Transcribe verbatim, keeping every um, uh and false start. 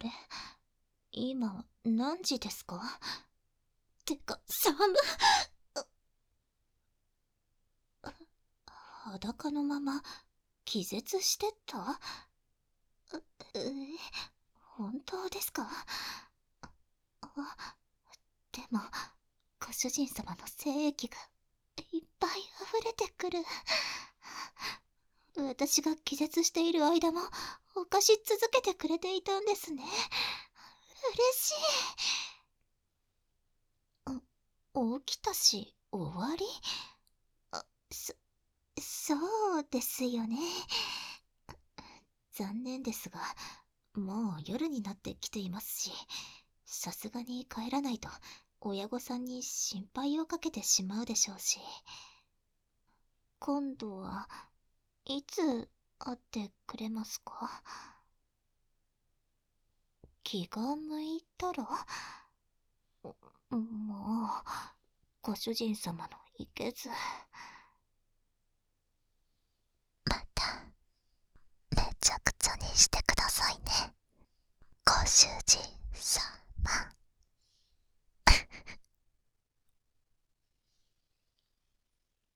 れ、今何時ですか？てか、寒っ。裸のまま気絶してた？う、え、本当ですか？あ、でも、ご主人様の精液がいっぱい溢れてくる。私が気絶している間も犯し続けてくれていたんですね。嬉しい。起きたし終わり？あ、そ、そうですよね。残念ですが、もう夜になってきていますし、さすがに帰らないと親御さんに心配をかけてしまうでしょうし。今度はいつ会ってくれますか？気が向いたら？もう、ご主人様のいけず。また、めちゃくちゃにしてくださいね。ご主人様。